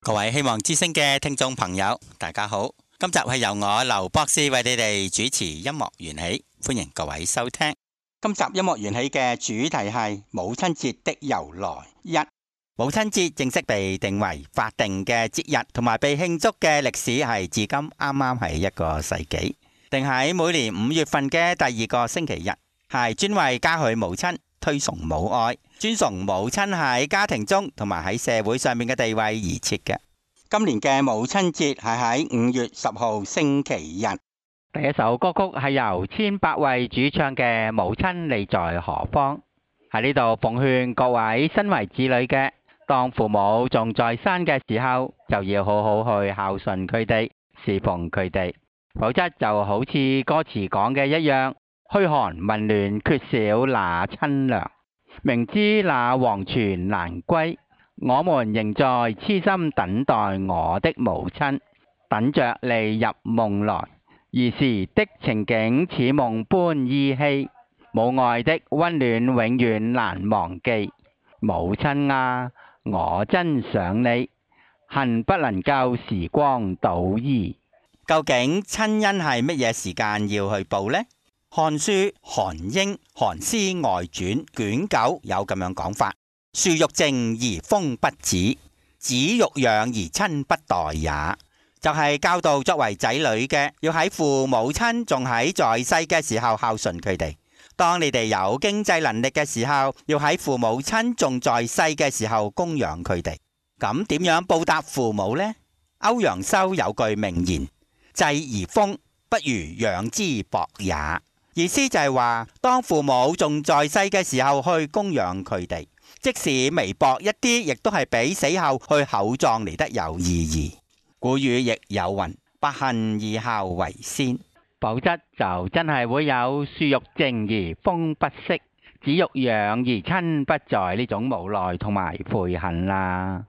各位希望之聲嘅聽眾朋友，大家好。今集係由我劉博士為你哋主持音樂緣起，歡迎各位收聽。今集音樂緣起嘅主題係母親節的由來一。母親節正式被定為法定嘅節日，同埋被慶祝嘅歷史係至今啱啱係一個世紀，定喺每年5月份嘅第2個星期日，係專為嘉許母親、推崇母愛、尊崇母親喺家庭中同埋喺社會上面嘅地位而設嘅。今年嘅母親節係喺5月10號星期日。第一首歌曲係由千百惠主唱嘅《母親你在何方》。喺呢度奉勸各位身為子女嘅，當父母仲在生嘅時候，就要好好去孝順佢哋，侍奉佢哋，否則就好似歌詞講嘅一樣，噓寒問暖，缺少那親娘，明知那黃泉難歸，我們仍在痴心等待我的母親，等着你入夢來。兒時的情景似夢般依稀，母愛的溫暖永遠難忘記。母親啊，我真想你，恨不能夠時光倒移。究竟親恩係乜嘢時間要去報呢？《漢書·韓英·韓詩外傳》卷9有咁樣講法：樹欲靜而風不止，子欲養而親不待也。就係教導作為仔女嘅，要喺父母親仲喺在世嘅時候孝順佢哋；當你哋有經濟能力嘅時候，要喺父母親仲在世嘅時候供養佢哋。咁點樣報答父母呢？歐陽修有句名言：濟而豐，不如養之薄也。意思就係話，當父母仲在世嘅時候去供養佢哋，即使微薄一啲，亦都係比死後去厚葬嚟得有意義。古語亦有云：不恨而孝為先，否則就真係會有樹欲靜而風不息，子欲養而親不在呢種無奈同埋悔恨啦。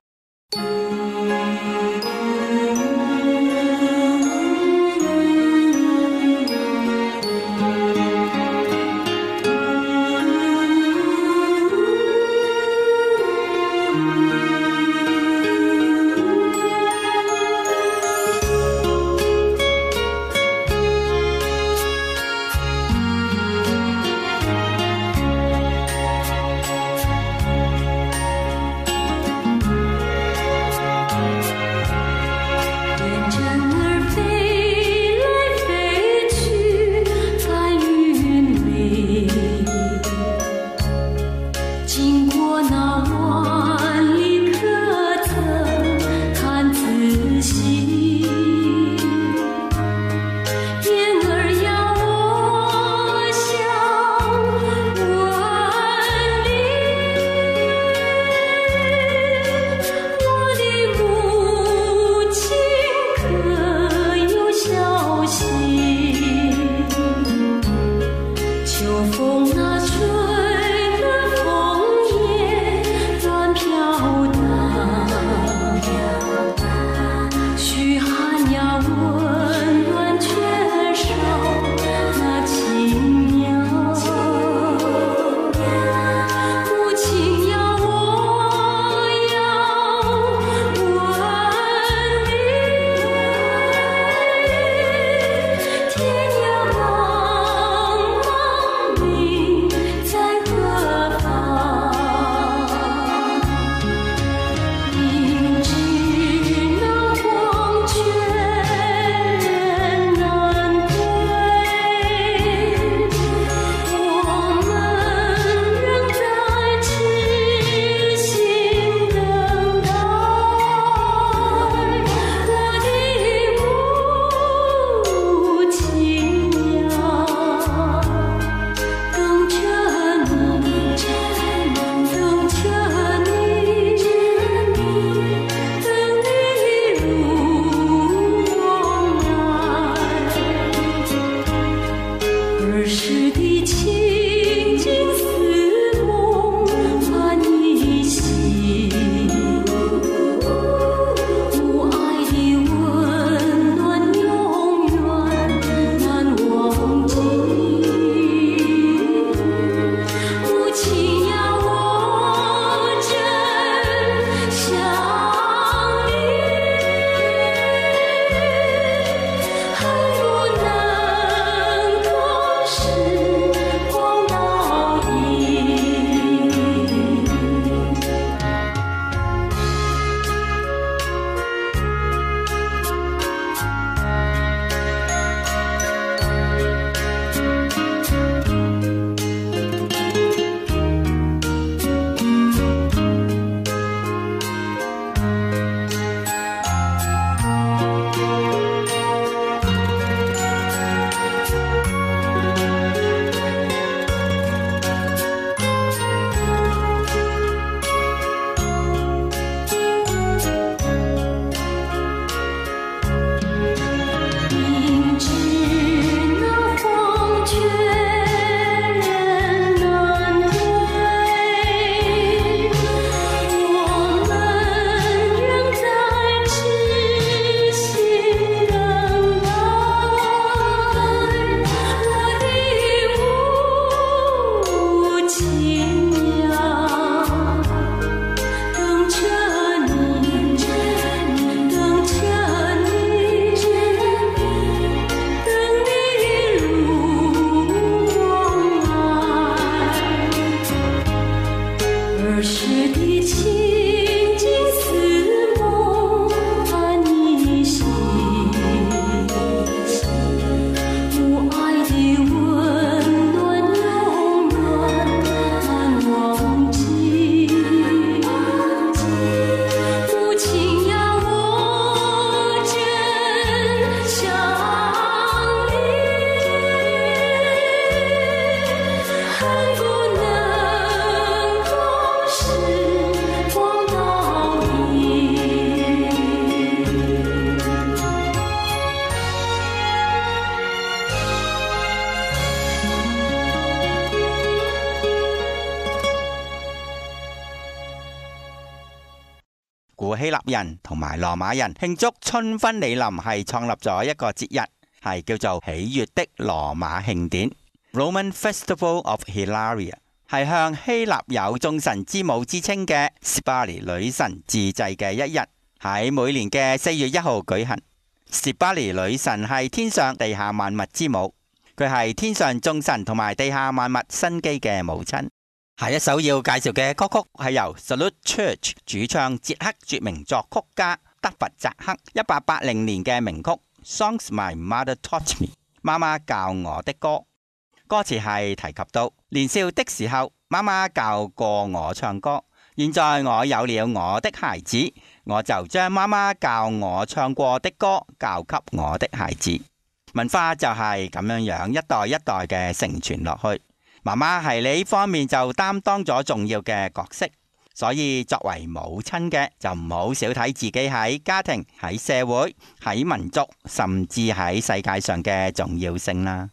古希臘人同埋羅馬人慶祝春分來臨係創立咗一個節日，係叫做喜悅的羅馬慶典 （Roman Festival of Hilaria）， 係向希臘有眾神之母之稱嘅 Cybele 女神致祭嘅一日，喺每年嘅4月1號舉行。Cybele 女神係天上地下萬物之母，佢係天上眾神同埋地下萬物生機嘅母親。下一首要介紹嘅歌曲係由 Salute Church 主唱捷克著名作曲家德弗扎克1880年嘅名曲 Songs My Mother Taught Me， 媽媽教我的歌。歌詞係提及到年少的時候，媽媽教過我唱歌，現在我有了我的孩子，我就將媽媽教我唱過的歌教給我的孩子。文化就係咁樣一代一代嘅承傳落去。媽媽喺呢方面就擔當咗重要嘅角色，所以作為母親嘅就唔好小睇自己喺家庭、喺社會、喺民族，甚至喺世界上嘅重要性啦。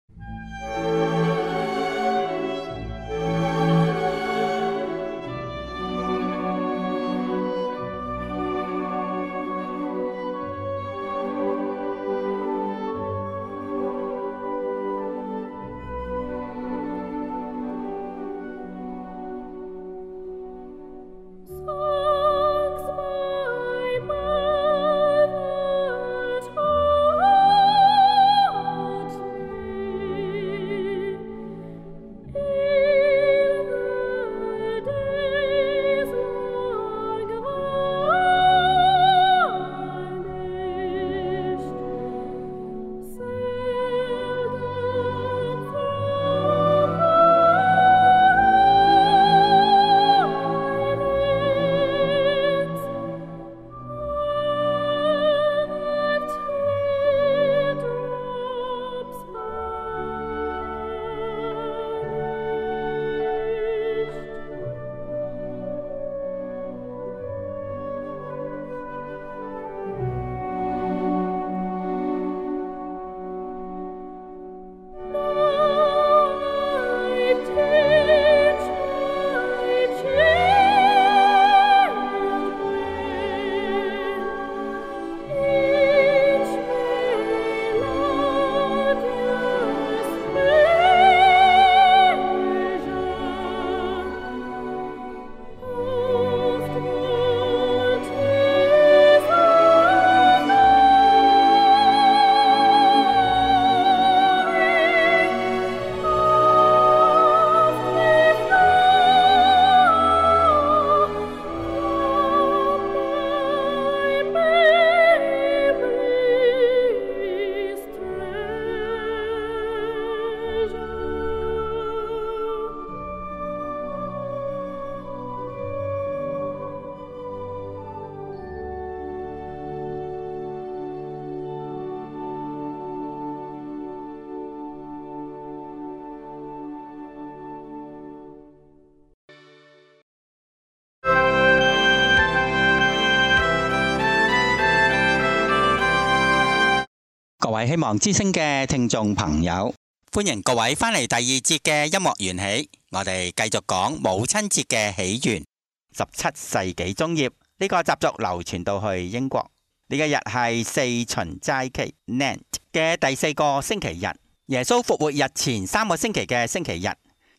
各位希望之聲嘅聽眾朋友，歡迎各位返嚟第二節嘅音樂緣起，我哋繼續講母親節嘅起源。17世紀中葉，呢個習俗流傳到去英國。呢個日係四旬齋期 Lent 嘅第4個星期日，耶穌復活日前3個星期嘅星期日，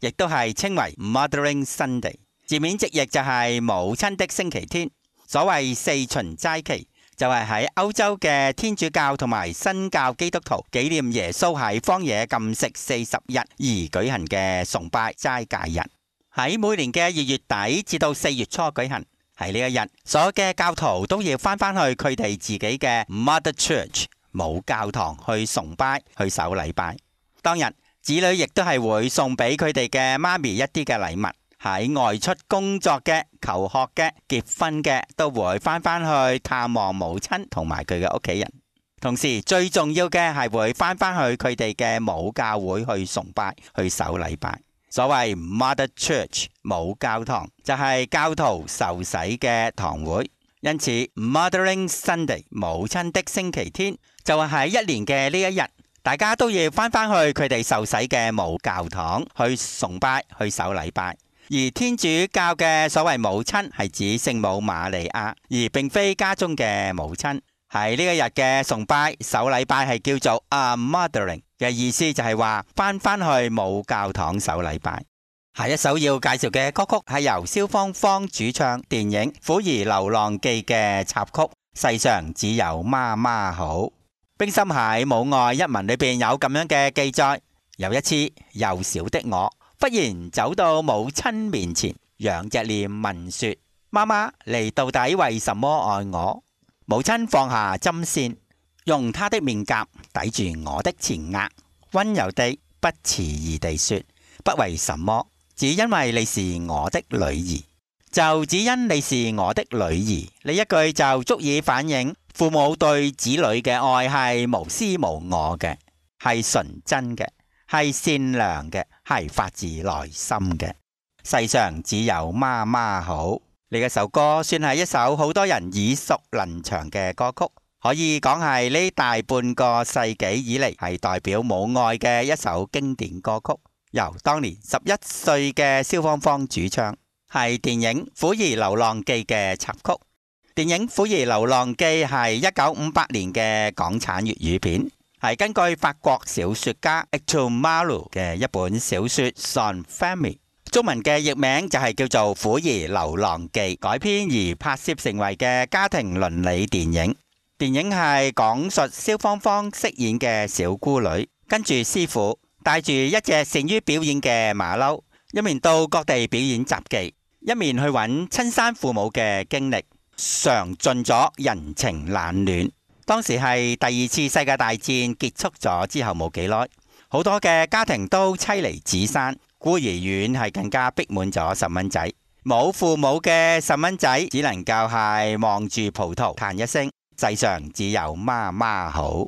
亦都係稱為 Mothering Sunday， 字面直譯就係母親的星期天。所謂四旬齋期，就係喺歐洲嘅天主教同埋新教基督徒紀念耶穌喺荒野禁食40日而舉行嘅崇拜齋戒日，喺每年嘅2月底至到4月初舉行。喺呢一日，所有嘅教徒都要翻返去佢哋自己嘅 Mother Church 母教堂去崇拜、去守禮拜。當日，子女亦都係會送俾佢哋嘅媽咪一啲嘅禮物。喺外出工作嘅、求學嘅、結婚嘅，都會翻返去探望母親同埋佢嘅屋企人。同時，最重要嘅係會翻返去佢哋嘅母教會去崇拜、去守禮拜。所謂 Mother Church 母教堂就係教徒受洗嘅堂會，因此 Mothering Sunday 母親的星期天就係喺一年嘅呢一日，大家都要翻返去佢哋受洗嘅母教堂去崇拜、去守禮拜。而天主教嘅所謂母親係指聖母瑪利亞，而並非家中嘅母親。喺呢一日嘅崇拜、守禮拜係叫做 A Mothering 嘅意思，就係話翻去母教堂守禮拜。下一首要介紹嘅歌曲係由蕭芳芳主唱電影《虎兒流浪記》嘅插曲《世上只有媽媽好》。冰心喺《母愛一文》裏邊有咁樣嘅記載：有一次，幼小的我忽然走到母親面前，仰着臉問說：媽媽，你到底為什麼愛我？母親放下針線，用她的面頰抵住我的前額，溫柔地不遲疑地說：不為什麼，只因為你是我的女兒。就只因你是我的女兒，呢一句就足以反映父母對子女嘅愛係無私無我嘅，係純真嘅，係善良嘅，係發自內心嘅。世上只有媽媽好。呢一首歌算係一首好多人耳熟能詳嘅歌曲，可以講係呢大半個世紀以嚟係代表母愛嘅一首經典歌曲。由當年11歲嘅蕭芳芳主唱，係電影《虎兒流浪記》嘅插曲。電影《虎兒流浪記》係1958年嘅港產粵語片，係根據法國小說家 Hector Malot 嘅一本小說《Son Famille》。中文嘅譯名就係叫做《虎兒流浪記》，改編而拍攝成為嘅家庭倫理電影。電影係講述蕭芳芳飾演嘅小姑女，跟住師傅帶住一隻善於表演嘅馬騮，一面到各地表演雜技，一面去揾親生父母嘅經歷，嘗盡咗人情冷暖。當時係第2次世界大戰結束咗之後冇幾耐，好多嘅家庭都妻離子散。孤兒院係更加逼滿咗細蚊仔，冇父母嘅細蚊仔只能夠係望住葡萄嘆一聲：世上只有媽媽好。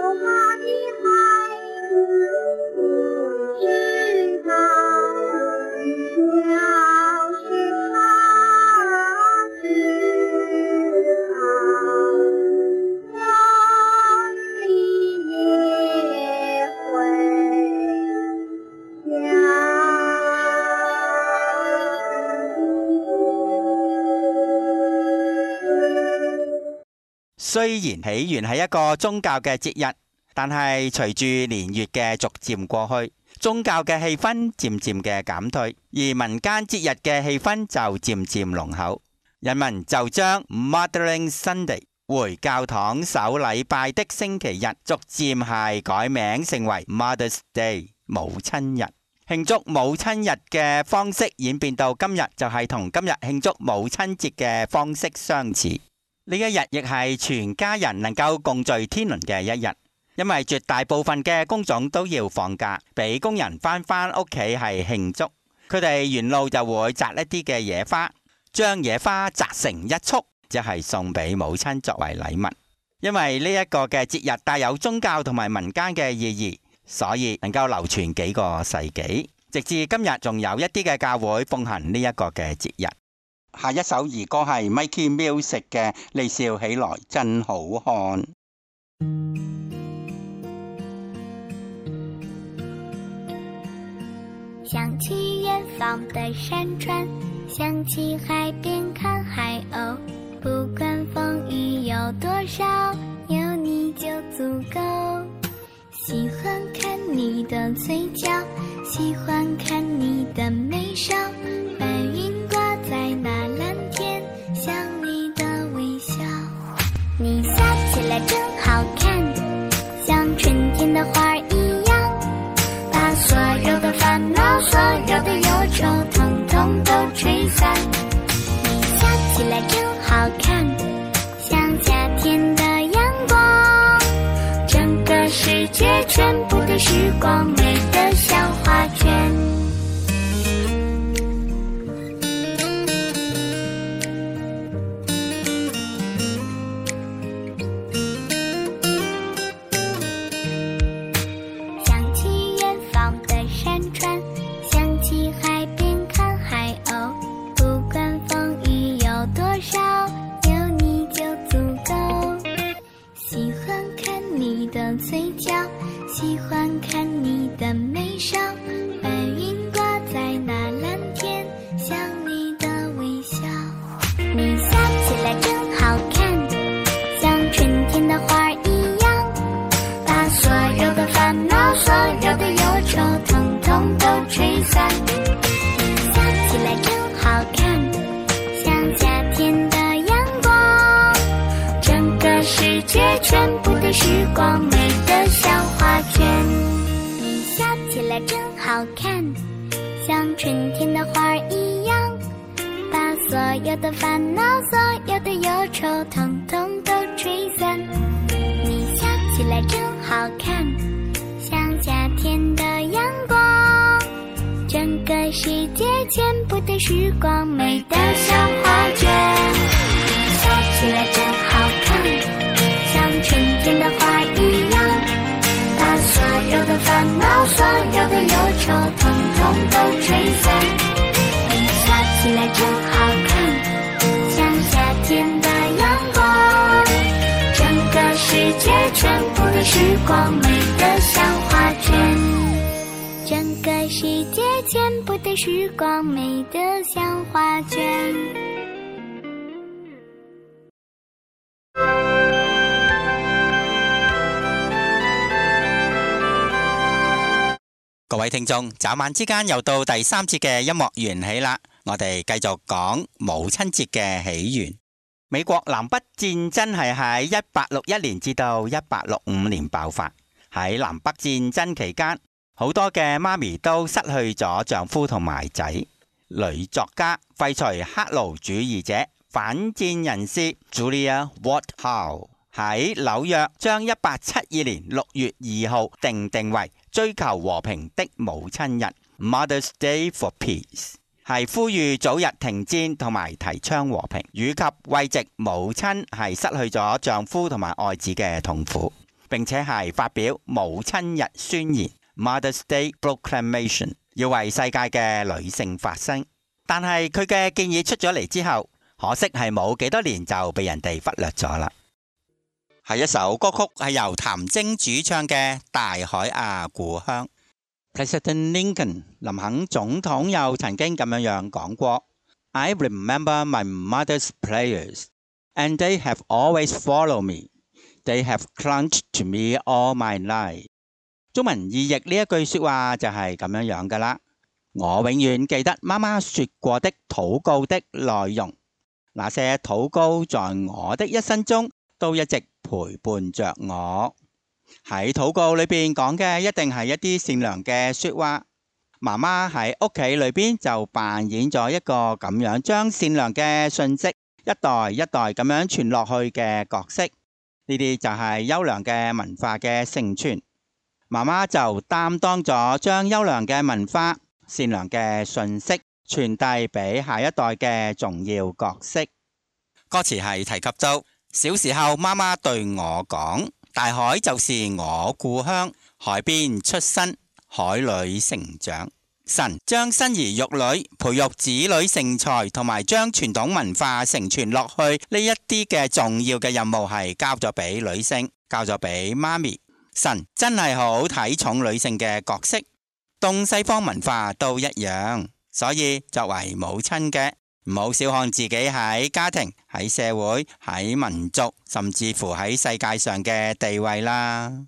雖然起源係一個宗教嘅節日，但係隨住年月嘅逐漸過去，宗教嘅氣氛漸漸嘅減退，而民間節日嘅氣氛就漸漸濃厚。人們就將 Mothering Sunday 回教堂守禮拜的星期日，逐漸係改名成為 Mother's Day 母親日。慶祝母親日嘅方式演變到今日，就係同今日慶祝母親節嘅方式相似。呢一日亦係全家人能夠共聚天倫嘅一日，因為絕大部分嘅工種都要放假，俾工人返屋企係慶祝。佢哋沿路就會摘一啲嘅野花，將野花摘成一束，即係送俾母親作為禮物。因為呢一個嘅節日帶有宗教同埋民間嘅意義，所以能夠流傳幾個世紀，直至今日仲有一啲嘅教會奉行呢一個嘅節日。下一首兒歌係 Mikey Music 嘅《你笑起來真好看》。 想起遠方的山川，想起海邊看海鷗，不管風雨有多少，有你就足夠。喜歡看你的嘴角，喜歡看你的眉梢，白雲掛在那藍天，像你的微笑。你笑起來真好看，像春天的花一樣，把所有的煩惱，所有的憂愁，統統都吹散。你笑起來真好看，像夏天的陽光，整個世界全部的時光，美得像畫卷。嘴角，喜歡看你的眉梢，白雲掛在那藍天，像你的微笑。你笑起來真好看，像春天的花一樣，把所有的煩惱，所有的憂愁，統統都吹散。你笑起來真好看，像夏天的陽光，整個世界全部的時光，美得像畫卷。你笑起來真好看，像春天的花一樣，把所有的煩惱，所有的憂愁，統統都吹散。你笑起來真好看，像夏天的陽光，整個世界全部的時光，美得像畫卷。你笑起來真好看，像春天的花一樣，把所有的煩惱，所有的憂愁，統統都吹散。你笑起來真好看，像夏天的陽光，整個世界全部的時光，美得像畫卷。整個世界全部的時光，美得像畫卷。 各位聽眾，眨眼之間又到第三節嘅音樂緣起啦，我哋繼續講母親節嘅起源。美國南北戰爭係喺1861年至到1865年爆發。喺南北戰爭期間，好多嘅媽咪都失去咗丈夫同埋仔。女作家、廢除黑奴主義者、反戰人士 Julia Ward Howe 喺紐約將1872年6月2號定為追求和平的母親日 Mother's Day for Peace， 係呼籲早日停戰同埋提倡和平，以及慰藉母親係失去咗丈夫同埋愛子嘅痛苦。 並且係發表母親日宣言 Mother's Day Proclamation， 要為世界嘅女性發聲。但係佢嘅建議出咗嚟之後，可惜係冇幾多年就被人哋忽略咗啦。係一首歌曲係由譚晶主唱嘅《大海啊故鄉》。President Lincoln 林肯總統又曾經咁樣講過 I remember my mother's prayers and they have always followed me. They have clung to me all my life. 中文意譯呢一句說話就係咁樣噶啦。我永遠記得媽媽說過的禱告的內容，那些禱告在我的一生中都一直陪伴着我。喺禱告裏邊講嘅一定係一啲善良嘅說話。媽媽喺屋企裏邊就扮演咗一個咁樣將善良嘅訊息一代一代咁樣傳落去嘅角色。呢啲就係優良嘅文化嘅承傳。媽媽就擔當咗將優良嘅文化、善良嘅訊息傳遞俾下一代嘅重要角色。歌詞係提及到小時候媽媽對我講，大海就是我故鄉，海邊出生，海裏成長。神將生兒育女、培育子女成才同埋將傳統文化承傳落去呢一啲嘅重要嘅任務係交咗俾女性，交咗俾媽咪。神真係好睇重女性嘅角色，東西方文化都一樣，所以作為母親嘅唔好小看自己喺家庭、喺社會、喺民族，甚至乎喺世界上嘅地位啦。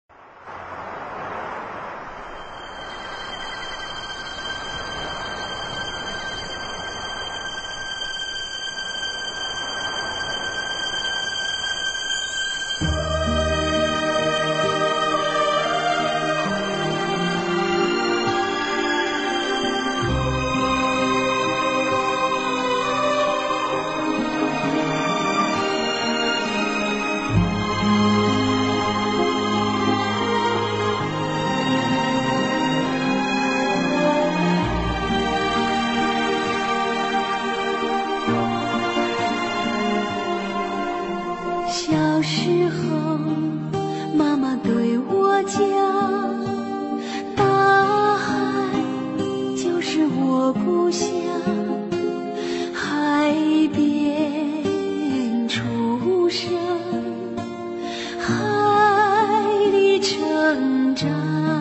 小时候，妈妈对我讲，大海就是我故乡，海边出生，海里成长。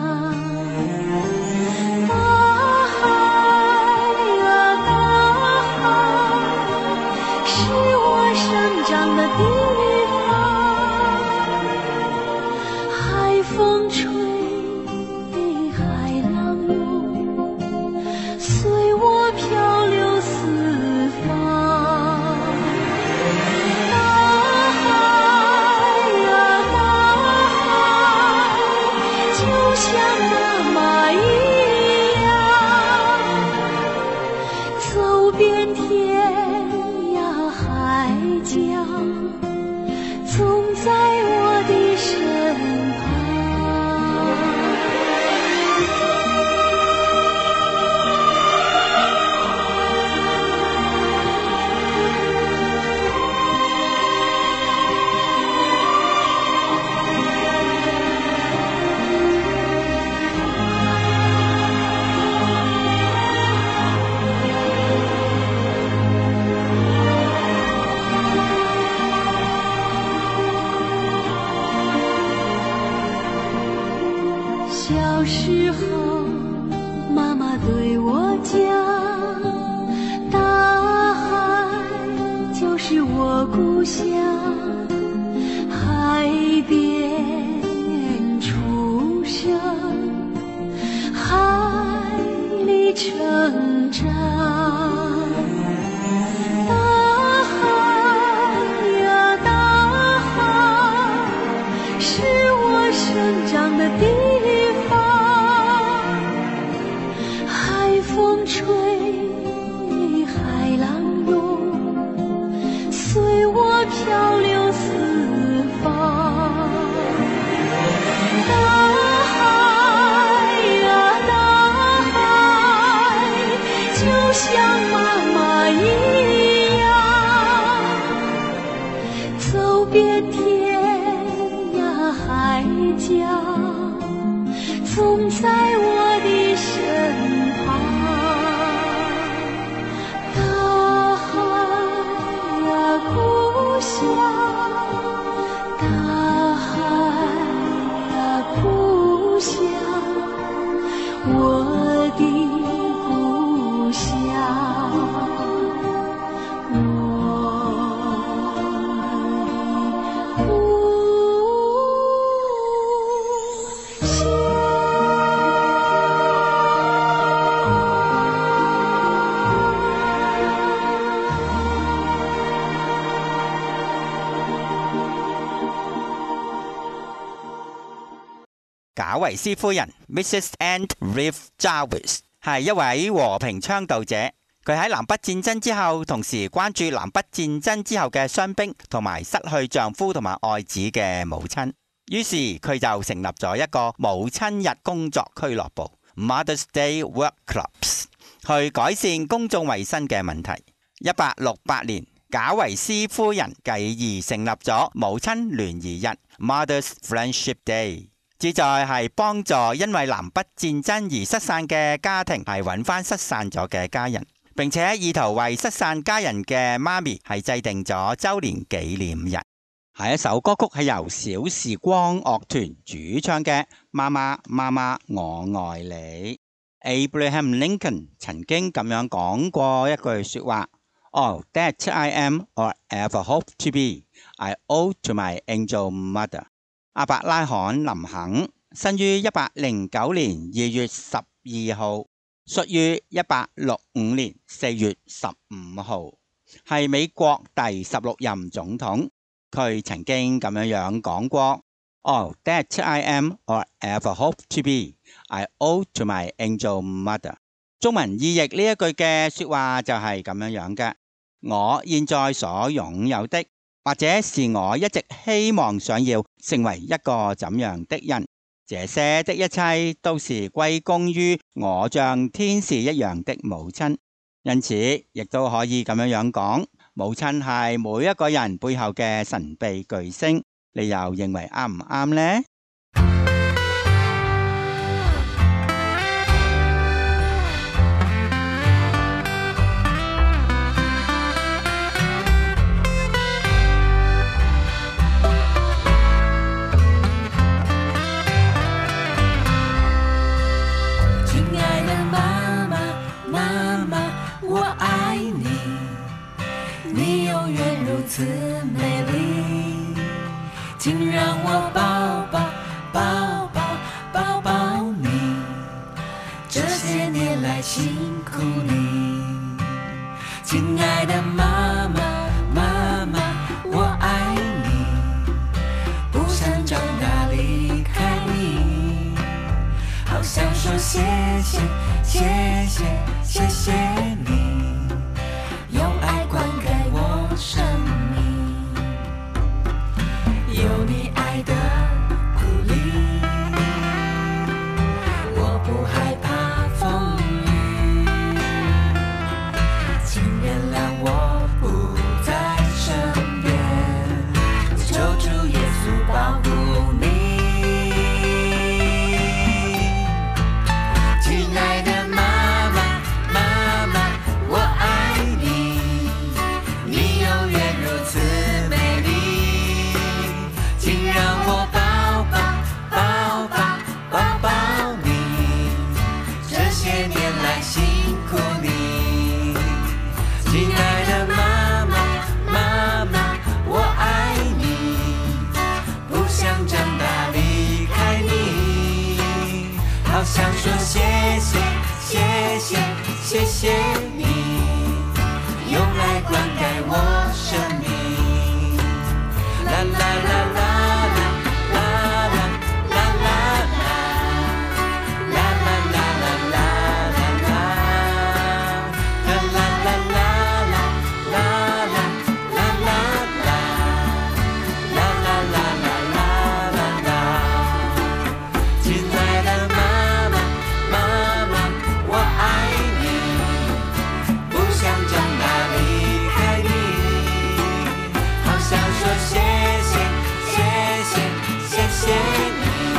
大海啊，大海，是我生长的地方。海风吹，海浪涌，随我漂流四方。大海啊，大海，就像妈妈一样，走遍天涯海角，总在我的身旁。小时候，妈妈对我讲，大海就是我故乡，海边出生，海里成长。大海呀，大海，是我生长的地方。海风吹，海浪涌，随我漂家，总在我的身旁。大海呀，故乡，大海呀，故乡，我的故乡。 賈維斯夫人 Mrs. Anne Reeve Jarvis 係一位和平倡導者，佢喺南北戰爭之後，同時關注南北戰爭之後嘅傷兵同埋失去丈夫同埋愛子嘅母親，於是佢就成立咗一個母親日工作俱樂部 Mother's Day Work Clubs 去改善公眾衛生嘅問題。1868年，賈維斯夫人繼而成立咗母親聯誼日 Mother's Friendship Day，旨在係幫助因為南北戰爭而失散嘅家庭係揾翻失散咗嘅家人，並且意圖為失散家人嘅媽咪係制定咗周年紀念日。下一首歌曲係由小時光樂團主唱嘅《媽媽媽媽我愛你》。Abraham Lincoln 曾經咁樣講過一句說話 ：All that I am or ever hope to be, I owe to my angel mother。阿伯拉罕林肯生於1809年2月12號，卒於1865年4月15號，係美國第16任總統。佢曾經咁樣講過 ：All that I am or ever hope to be, I owe to my angel mother。中文意譯呢一句嘅說話就係咁樣嘅：我現在所擁有的，或者是我一直希望想要成為一個怎樣的人，這些的一切都是歸功於我像天使一樣的母親。因此亦都可以咁樣講，母親係每一個人背後嘅神秘巨星。你又認為啱唔啱呢？ 此美丽，请让我抱抱抱抱抱抱你，这些年来辛苦你，亲爱的妈妈妈妈，我爱你，不想长大离开你，好想说谢谢谢谢谢谢你，用爱灌溉我生命，有你爱的鼓励，我不害怕风雨，请原谅我不在身边，求主耶稣保护你，亲爱的妈妈妈妈，我爱你，你永远如此美丽，请让我抱抱抱抱抱抱你，这些年来辛苦你，亲爱的妈妈妈妈，我爱你，不想长大离开你，好想说谢谢谢谢谢谢你，用爱灌溉我生命，啦啦啦啦啦啦啦啦啦啦啦啦啦啦啦啦啦啦啦亲爱的妈妈妈妈，我爱你，不想长大离开你，好想说谢谢谢谢谢谢你，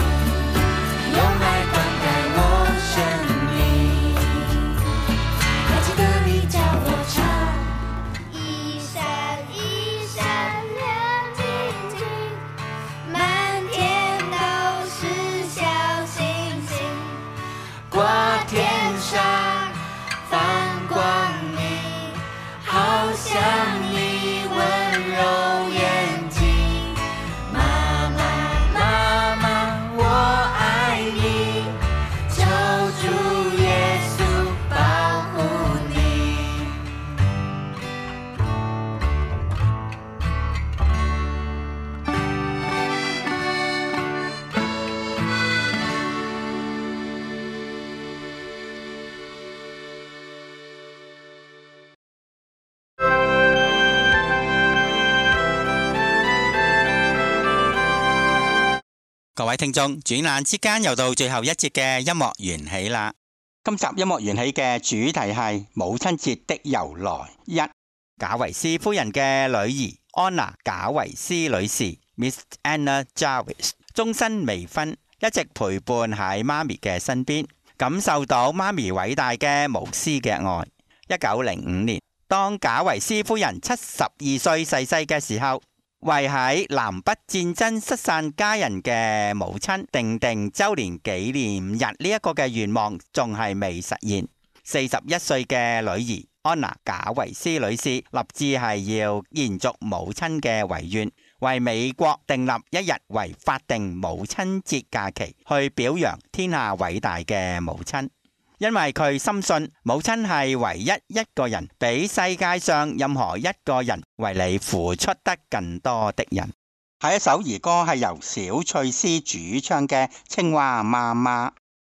各位聽眾，轉眼之間又到最後一節嘅音樂緣起啦。今集音樂緣起嘅主題係母親節的由來。一，賈維斯夫人嘅女兒安娜賈維斯女士 Miss Anna Jarvis 終身未婚，一直陪伴喺媽咪嘅身邊，感受到媽咪偉大嘅無私嘅愛。1905年，當賈維斯夫人72歲逝世嘅時候，為喺南北戰爭失散家人嘅母親定周年紀念日呢一個嘅願望仲係未實現。41歲嘅女兒安娜賈維斯女士立志係要延續母親嘅遺願，為美國訂立一日為法定母親節假期，去表揚天下偉大嘅母親。因為佢深信母親係唯一一個人比世界上任何一個人為你付出得更多的人。下一首兒歌係由小翠絲主唱嘅《青蛙媽媽》。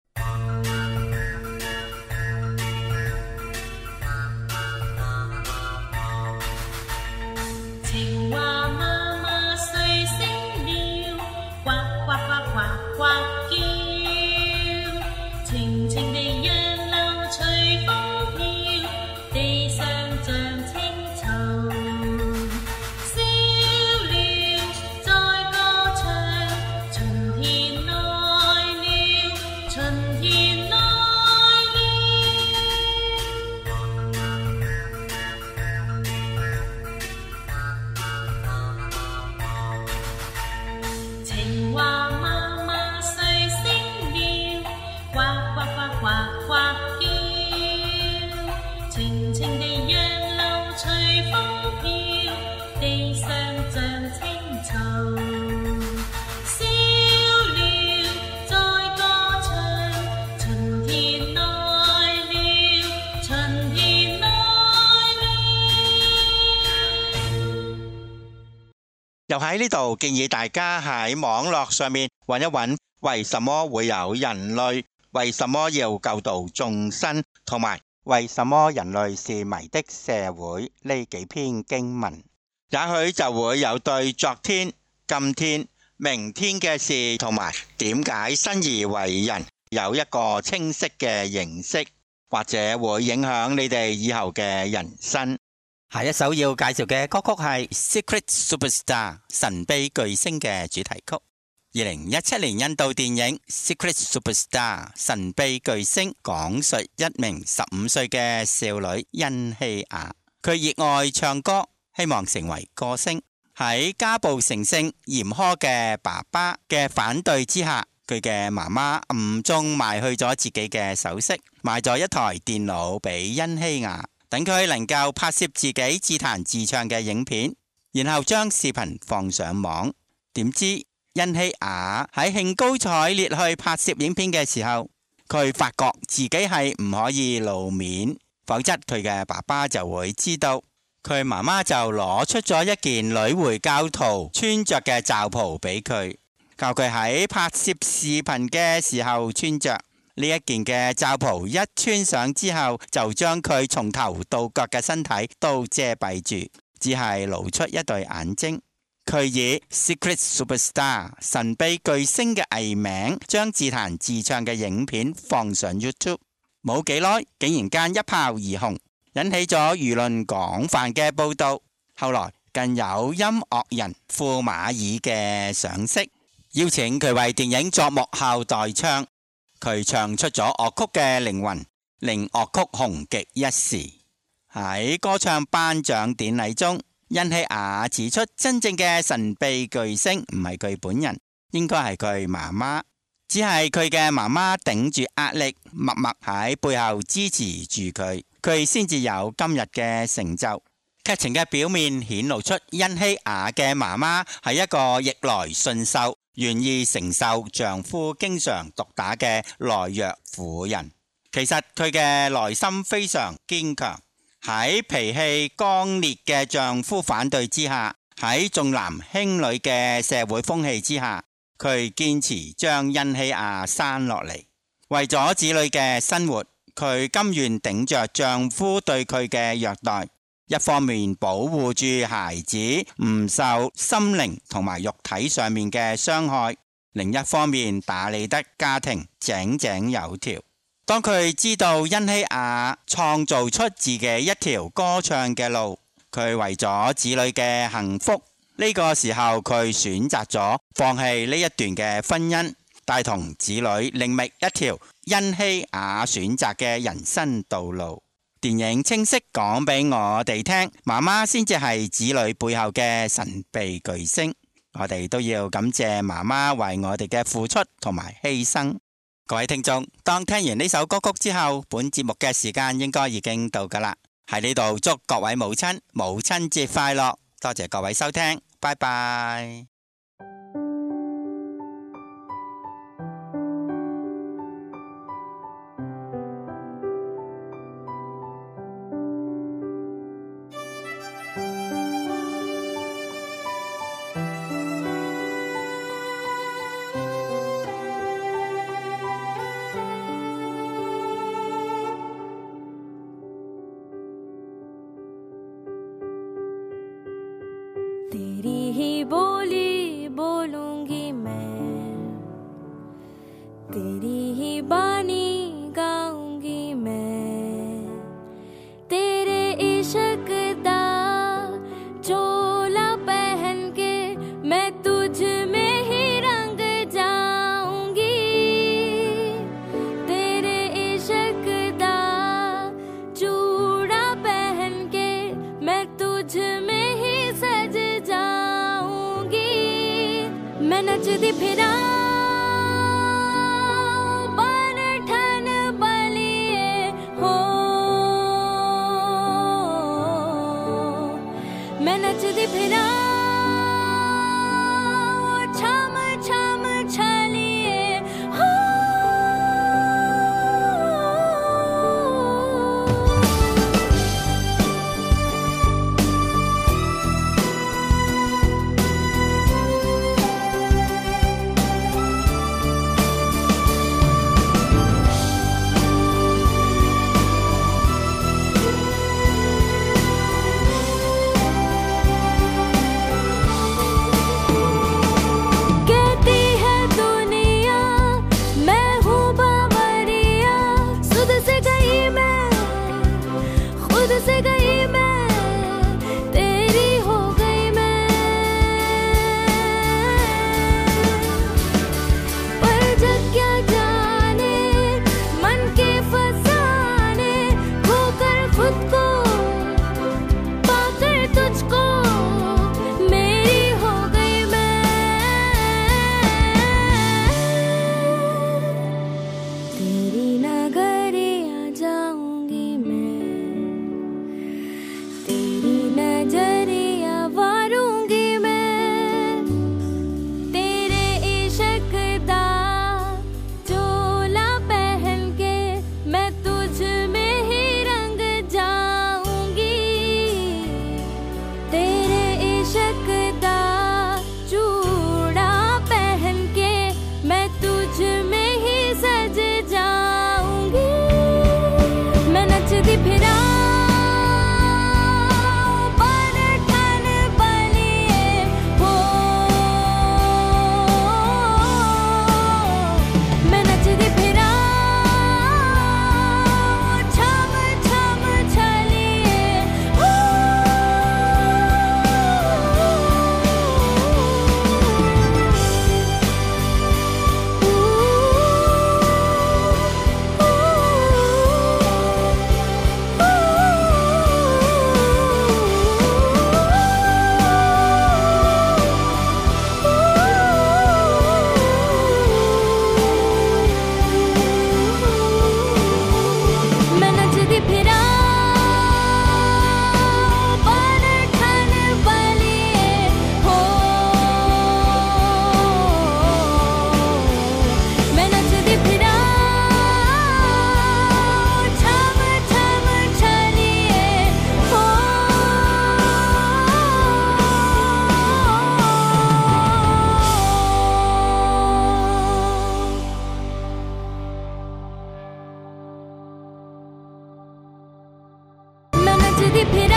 青蛙媽媽睡醒了，呱呱呱呱呱叫，靜靜地讓流隨風飄，地上像青草，小鳥在歌唱，春天來了，春天來了。青蛙媽媽睡醒了，呱呱呱呱呱叫，靜靜地讓流隨風飄，地上像青草，小鳥在歌唱，春天來了，春天來了。 又喺呢度建議大家喺網絡上面揾一揾，為什麼會有人類，為什麼要救度眾生，同埋為什麼人類是迷的社會呢幾篇經文，也許就會有對昨天、今天、明天嘅事，同埋點解生而為人有一個清晰嘅認識，或者會影響你哋以後嘅人生。下一首要介紹嘅歌曲係 Secret Superstar 神秘巨星嘅主題曲。2017年印度電影 Secret Superstar 神秘巨星講述一名15歲嘅少女恩希亞，佢熱愛唱歌，希望成為歌星。喺家暴成性嚴苛嘅爸爸嘅反對之下，佢嘅媽媽暗中賣去咗自己嘅首飾，買咗一台電腦俾恩希亞，等佢能夠拍攝自己自彈自唱嘅影片，然後將視頻放上網。點知恩希亞喺興高采烈去拍攝影片嘅時候，佢發覺自己係唔可以露面，否則佢嘅爸爸就會知道。佢媽媽就攞出咗一件女回教徒穿着嘅罩袍俾佢，教佢喺拍攝視頻嘅時候穿着。呢一件嘅罩袍一穿上之後，就將佢從頭到腳嘅身體都遮蔽住，只係露出一對眼睛。佢以 Secret Superstar 神秘巨星嘅藝名，將自彈自唱嘅影片放上 YouTube， 冇幾耐竟然間一炮而紅，引起咗輿論廣泛嘅報道。後來更有音樂人庫馬爾嘅賞識，邀請佢為電影作幕後代唱。佢唱出咗樂曲嘅靈魂，令樂曲紅極一時。喺歌唱頒獎典禮中，恩希亞指出真正嘅神秘巨星唔係佢本人，應該係佢媽媽，只係佢嘅媽媽頂住壓力，默默喺背後支持住佢，佢先至有今日嘅成就。劇情嘅表面顯露出恩希亞嘅媽媽係一個逆來順受，願意承受丈夫經常毒打嘅懦弱婦人。其實佢嘅內心非常堅強，喺脾氣剛烈嘅丈夫反對之下，喺重男輕女嘅社會風氣之下，佢堅持將恩希亞生落嚟。為咗子女嘅生活，佢甘願頂着丈夫對佢嘅虐待，一方面保護住孩子唔受心靈同埋肉體上面嘅傷害， 另一方面打理得家庭井井有條。當佢知道恩希亞創造出自己一條歌唱嘅路，佢為咗子女嘅幸福，呢個時候佢選擇咗放棄呢一段嘅婚姻，帶同子女另覓一條恩希亞選擇嘅人生道路。電影清晰講俾我哋聽，媽媽先至係子女背後嘅神秘巨星。我哋都要感謝媽媽為我哋嘅付出同埋犧牲。各位聽眾，當聽完呢首歌曲之後，本節目嘅時間應該已經到㗎喇。喺呢度祝各位母親節快樂，多謝各位收聽，拜拜。 तेरी ही बोली बोलूंगी मैं, तेरी ही बानी गाऊंगी मैं, तेरे इश्क दा चोला पहन के मैं तुझ में ही रंग जाऊंगी, तेरे इश्क दा चूड़ा पहन के मैं तुझ में ही सज जाऊंगी। मैं नचदी फिरा बन ठन बलिए हो, मैं नचदी फिरा छम छम छलिए हो। फिर